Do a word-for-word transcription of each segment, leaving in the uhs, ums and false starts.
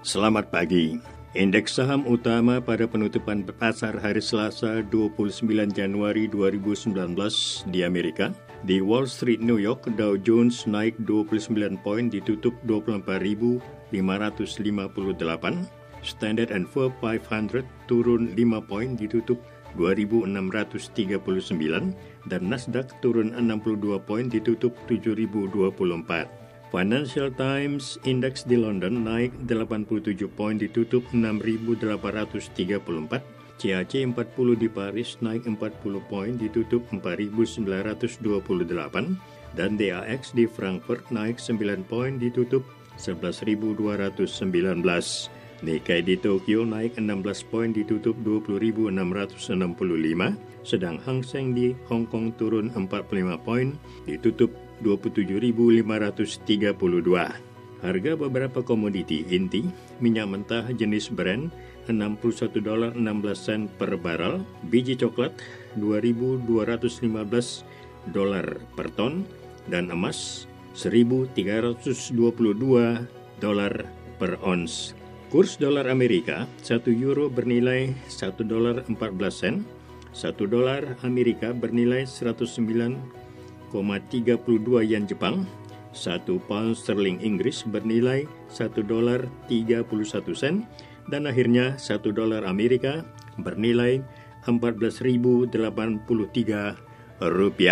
Selamat pagi. Indeks saham utama pada penutupan pasar hari Selasa dua puluh sembilan Januari dua ribu sembilan belas di Amerika. Di Wall Street, New York, Dow Jones naik dua puluh sembilan poin ditutup dua puluh empat ribu lima ratus lima puluh delapan. Standard and Poor's lima ratus turun lima poin ditutup dua ribu enam ratus tiga puluh sembilan dan Nasdaq turun enam puluh dua poin ditutup tujuh ribu dua puluh empat. Financial Times Index di London naik delapan puluh tujuh poin ditutup enam ribu delapan ratus tiga puluh empat. C A C empat puluh di Paris naik empat puluh poin ditutup empat ribu sembilan ratus dua puluh delapan dan D A X di Frankfurt naik sembilan poin ditutup sebelas ribu dua ratus sembilan belas. Nikkei di Tokyo naik enam belas poin ditutup dua puluh ribu enam ratus enam puluh lima, sedang Hang Seng di Hong Kong turun empat puluh lima poin ditutup dua puluh tujuh ribu lima ratus tiga puluh dua. Harga beberapa komoditi inti, minyak mentah jenis Brent enam puluh satu dolar enam belas sen per barel, biji coklat dua ribu dua ratus lima belas dolar per ton, dan emas seribu tiga ratus dua puluh dua dolar per ons. Kurs dolar Amerika, satu euro bernilai satu dolar empat belas sen, satu dolar Amerika bernilai seratus sembilan koma tiga dua yen Jepang, satu pound sterling Inggris bernilai satu dolar tiga puluh satu sen, dan akhirnya satu dolar Amerika bernilai empat belas ribu delapan puluh tiga rupiah.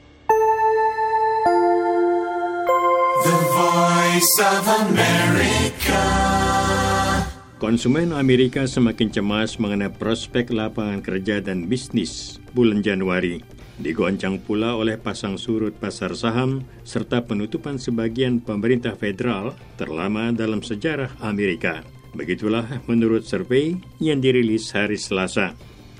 The Voice of America. Konsumen Amerika semakin cemas mengenai prospek lapangan kerja dan bisnis bulan Januari. Digoncang pula oleh pasang surut pasar saham serta penutupan sebagian pemerintah federal terlama dalam sejarah Amerika. Begitulah menurut survei yang dirilis hari Selasa.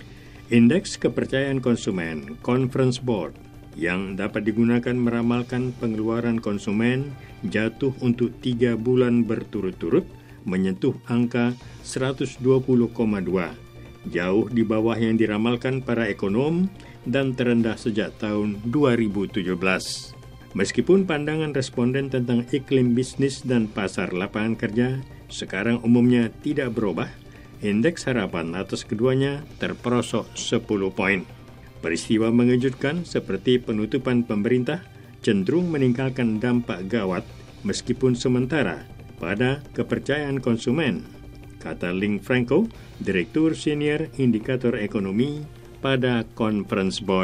Indeks kepercayaan konsumen Conference Board yang dapat digunakan meramalkan pengeluaran konsumen jatuh untuk tiga bulan berturut-turut menyentuh angka seratus dua puluh koma dua, jauh di bawah yang diramalkan para ekonom dan terendah sejak tahun dua ribu tujuh belas. Meskipun pandangan responden tentang iklim bisnis dan pasar lapangan kerja sekarang umumnya tidak berubah, indeks harapan atas keduanya terperosok sepuluh poin. Peristiwa mengejutkan seperti penutupan pemerintah cenderung meninggalkan dampak gawat meskipun sementara pada kepercayaan konsumen, kata Link Franco, Direktur Senior Indikator Ekonomi pada Conference Board.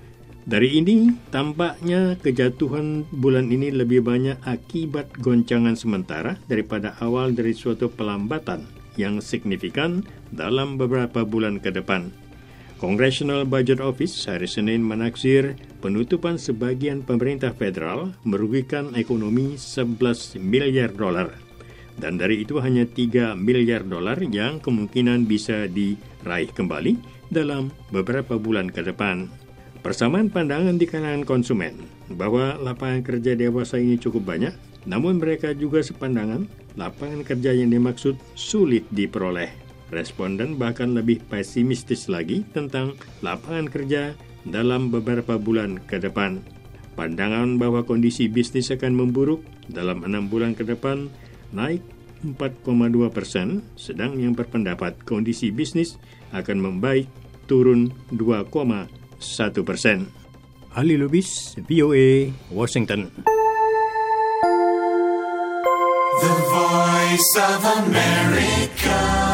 Dari ini, tampaknya kejatuhan bulan ini lebih banyak akibat goncangan sementara daripada awal dari suatu pelambatan yang signifikan dalam beberapa bulan ke depan. Congressional Budget Office hari Senin menaksir penutupan sebagian pemerintah federal merugikan ekonomi sebelas miliar dolar. Dan dari itu hanya tiga miliar dolar yang kemungkinan bisa diraih kembali dalam beberapa bulan ke depan. Persamaan pandangan di kalangan konsumen bahwa lapangan kerja dewasa ini cukup banyak, namun mereka juga sepandangan lapangan kerja yang dimaksud sulit diperoleh. Responden bahkan lebih pesimistis lagi tentang lapangan kerja dalam beberapa bulan ke depan. Pandangan bahwa kondisi bisnis akan memburuk dalam enam bulan ke depan naik empat koma dua persen, sedang yang berpendapat kondisi bisnis akan membaik turun dua koma satu persen. Ali Lubis, V O A, Washington. The Voice of America.